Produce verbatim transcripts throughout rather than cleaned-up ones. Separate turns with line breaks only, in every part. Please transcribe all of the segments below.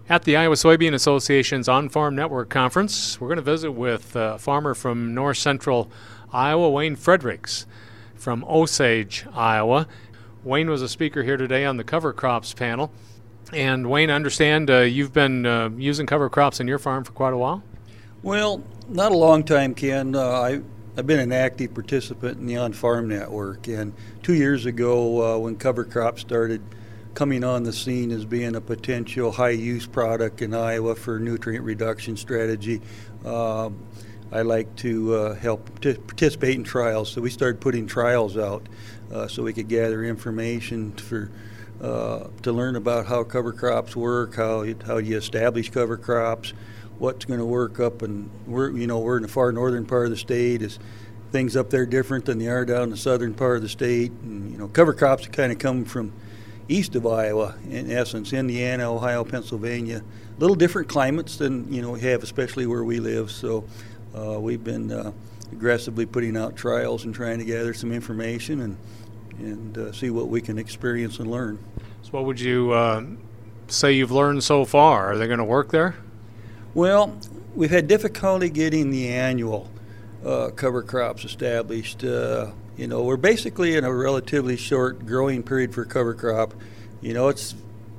At the Iowa Soybean Association's On-Farm Network Conference, we're going to visit with a farmer from north central Iowa, Wayne Fredericks from Osage, Iowa. Wayne was a speaker here today on the cover crops panel. And Wayne, I understand uh, you've been uh, using cover crops in your farm for quite a while?
Well, not a long time, Ken. Uh, I, I've been an active participant in the On-Farm Network. And two years ago, uh, when cover crops started coming on the scene as being a potential high-use product in Iowa for nutrient reduction strategy, uh, I like to uh, help t- participate in trials. So we started putting trials out uh, so we could gather information for uh, to learn about how cover crops work, how you, how you establish cover crops, what's going to work up, and we're you know we're in the far northern part of the state. Is things up there different than they are down in the southern part of the state? And you know, cover crops kind of come from east of Iowa, in essence, Indiana, Ohio, Pennsylvania. A little different climates than you know we have, especially where we live. So uh, we've been uh, aggressively putting out trials and trying to gather some information and and uh, see what we can experience and learn.
So what would you uh, say you've learned so far? Are they going to work there?
Well, we've had difficulty getting the annual uh, cover crops established. Uh, You know, we're basically in a relatively short growing period for cover crop. You know, it's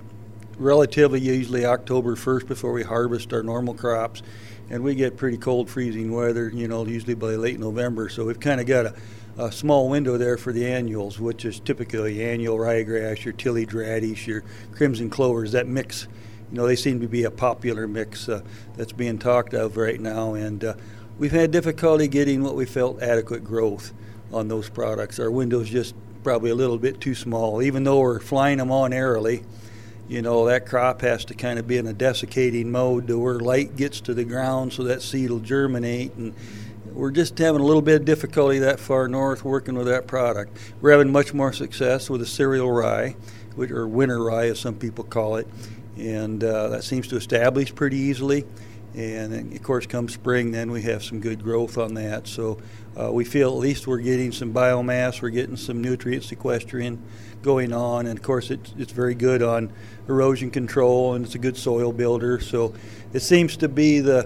relatively usually October first before we harvest our normal crops, and we get pretty cold, freezing weather, you know, usually by late November. So we've kind of got a, a small window there for the annuals, which is typically annual ryegrass, your tillage radish, your crimson clovers, that mix. You know, they seem to be a popular mix uh, that's being talked of right now, and uh, we've had difficulty getting what we felt adequate growth on those products. Our window's just probably a little bit too small. Even though we're flying them on airily, you know, that crop has to kind of be in a desiccating mode to where light gets to the ground so that seed will germinate. And we're just having a little bit of difficulty that far north working with that product. We're having much more success with a cereal rye, which, or winter rye as some people call it. And uh, that seems to establish pretty easily. And then, of course, come spring, then we have some good growth on that. So uh, we feel at least we're getting some biomass, we're getting some nutrient sequestering going on. And, of course, it's, it's very good on erosion control, and it's a good soil builder. So it seems to be the,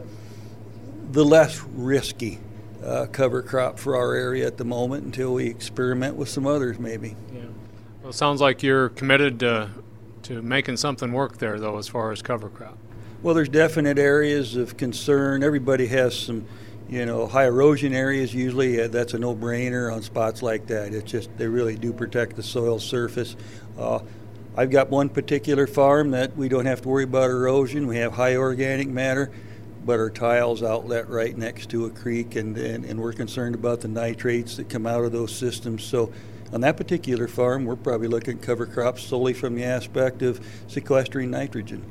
the less risky uh, cover crop for our area at the moment until we experiment with some others maybe.
Yeah. Well, it sounds like you're committed to, to making something work there, though, as far as cover crop.
Well, there's definite areas of concern. Everybody has some, you know, high erosion areas usually. Uh, that's a no-brainer on spots like that. It's just they really do protect the soil surface. Uh, I've got one particular farm that we don't have to worry about erosion. We have high organic matter, but our tile's outlet right next to a creek, and, and, and we're concerned about the nitrates that come out of those systems. So on that particular farm, we're probably looking at cover crops solely from the aspect of sequestering nitrogen.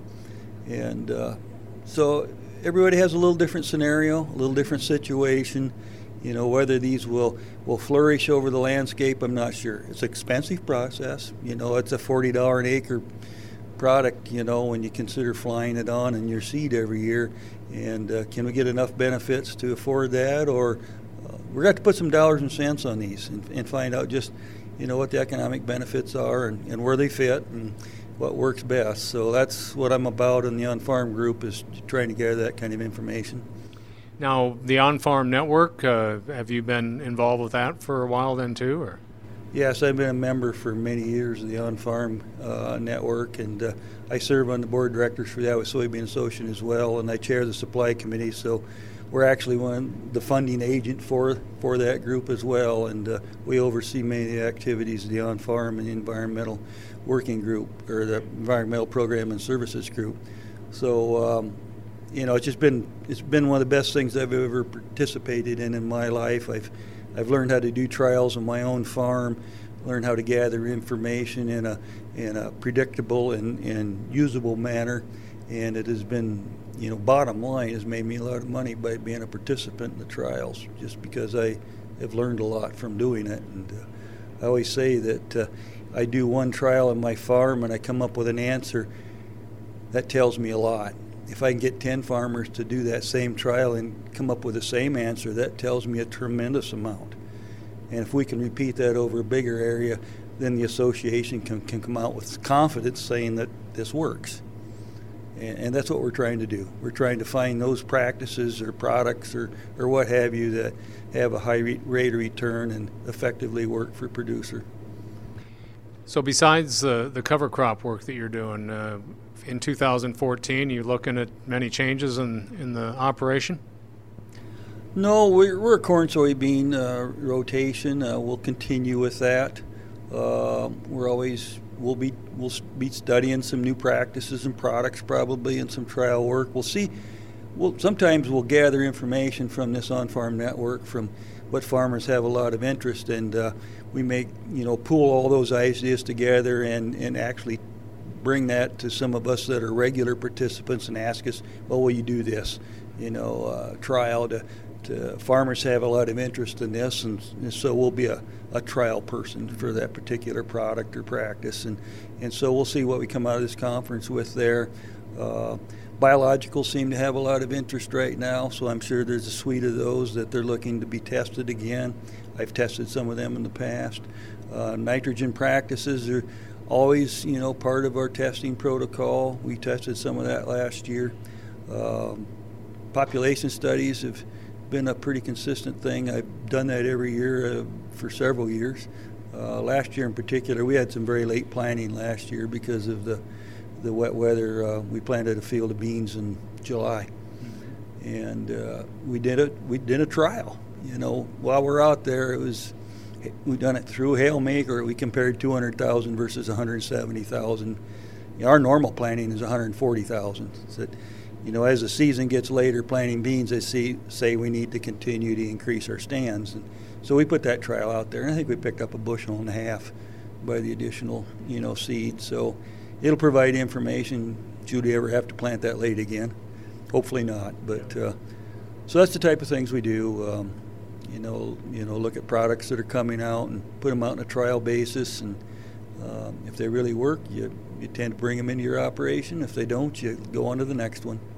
And uh, so everybody has a little different scenario, a little different situation. You know, whether these will, will flourish over the landscape, I'm not sure. It's an expensive process. You know, it's a forty dollars an acre product, you know, when you consider flying it on in your seed every year. And uh, can we get enough benefits to afford that? Or uh, we're going to have to put some dollars and cents on these and, and find out just, you know, what the economic benefits are and, and where they fit and what works best. So that's what I'm about in the On-Farm group, is trying to gather that kind of information.
Now, the On-Farm Network, uh, have you been involved with that for a while then too? Or?
Yes, I've been a member for many years of the On-Farm uh, Network, and uh, I serve on the board of directors for the Iowa Soybean Association as well, and I chair the supply committee, so we're actually one the funding agent for for that group as well, and uh, we oversee many of the activities of the On-Farm and the Environmental Working Group, or the Environmental Program and Services Group. So, um, you know, it's just been it's been one of the best things I've ever participated in in my life. I've I've learned how to do trials on my own farm, learned how to gather information in a in a predictable and, and usable manner, and it has been, you know, bottom line, has made me a lot of money by being a participant in the trials, just because I have learned a lot from doing it. And uh, I always say that uh, I do one trial on my farm and I come up with an answer that tells me a lot. If I can get ten farmers to do that same trial and come up with the same answer, that tells me a tremendous amount. And if we can repeat that over a bigger area, then the association can, can come out with confidence saying that this works. And, and that's what we're trying to do. We're trying to find those practices or products or, or what have you that have a high re- rate of return and effectively work for producer.
So besides uh, the cover crop work that you're doing, uh, in two thousand fourteen, you looking at many changes in, in the operation?
No, we're, we're a corn soybean uh, rotation. Uh, we'll continue with that. Uh, we're always we'll be we'll be studying some new practices and products probably, and some trial work. We'll see. We'll sometimes we'll gather information from this on-farm network from what farmers have a lot of interest, and uh, we make you know pool all those ideas together and and actually bring that to some of us that are regular participants and ask us, well, will you do this? You know, uh, trial to. To farmers have a lot of interest in this, and, and so we'll be a, a trial person for that particular product or practice, and, and so we'll see what we come out of this conference with there. Uh, biologicals seem to have a lot of interest right now, so I'm sure there's a suite of those that they're looking to be tested again. I've tested some of them in the past. Uh, nitrogen practices are always, you know, part of our testing protocol. We tested some of that last year. Um, population studies have been a pretty consistent thing. I've done that every year uh, for several years. Uh, last year in particular, we had some very late planting last year because of the the wet weather. Uh, we planted a field of beans in July, mm-hmm. and uh, we did it. We did a trial. You know, while we're out there, it was we done it through Hail Maker. We compared two hundred thousand versus one hundred seventy thousand. You know, our normal planting is one hundred forty thousand. So, you know, as the season gets later, planting beans, they see, say we need to continue to increase our stands. And so we put that trial out there, and I think we picked up a bushel and a half by the additional, you know, seed. So it'll provide information should we ever have to plant that late again. Hopefully not. But uh, so that's the type of things we do. Um, you know, you know, look at products that are coming out and put them out on a trial basis. And um, if they really work, you you tend to bring them into your operation. If they don't, you go on to the next one.